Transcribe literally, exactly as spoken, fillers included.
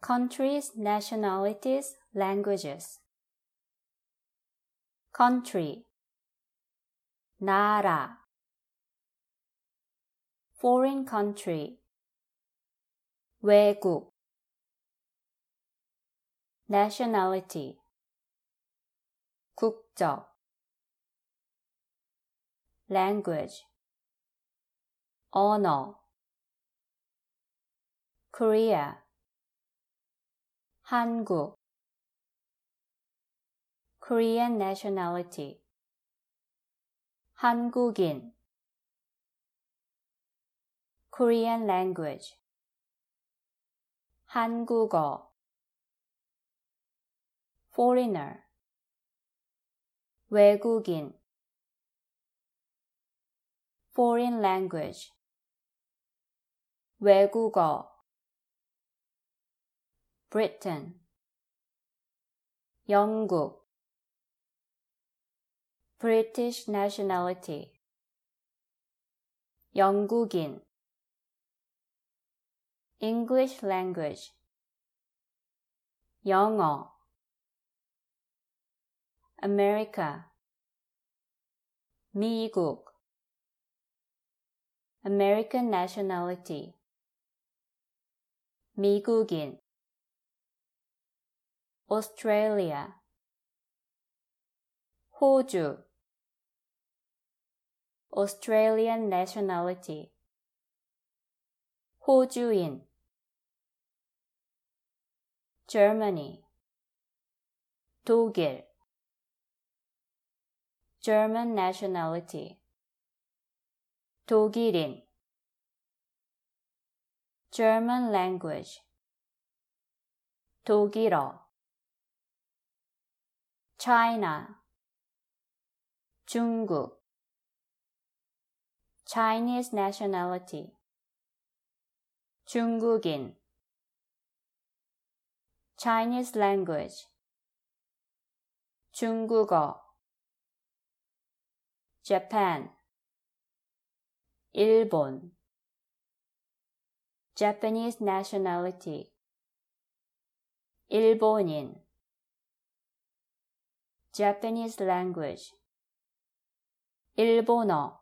countries, nationalities, languages. country, 나라. foreign country, 외국. nationality, 국적. language, 언어. Korea, 한국. Korean nationality, 한국인. Korean language, 한국어. foreigner, 외국인. foreign language, 외국어. Britain, 영국. British nationality, 영국인. English language, 영어. America, 미국. American nationality, 미국인. Australia, 호주. Australian nationality, 호주인. Germany, 독일. German nationality, 독일인. German language, 독일어. China, 중국. Chinese nationality, 중국인. Chinese language, 중국어. Japan, 일본. Japanese nationality, 일본인. Japanese language, 일본어.